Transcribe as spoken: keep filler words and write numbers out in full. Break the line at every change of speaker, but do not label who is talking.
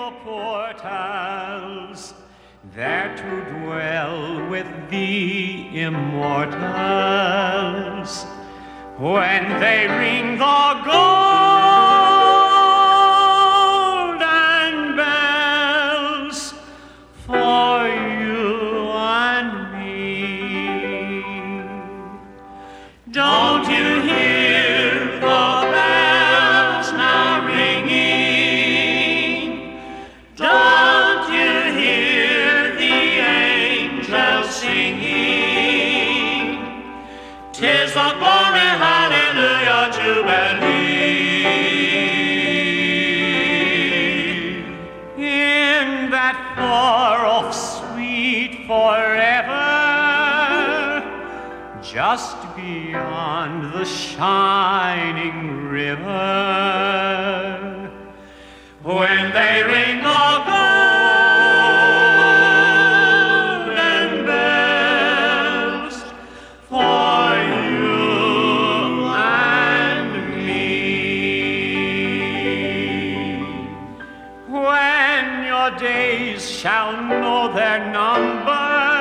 your portals, there to dwell with the immortals. When they ring the golden bells for you and me. Don't you hear the bells now ringing? Don't you hear the angels singing? 'Tis the glory, hallelujah, jubilee. In that far-off sweet forever, just beyond the shining river, when they ring the golden bells for you and me. When your days shall know their number,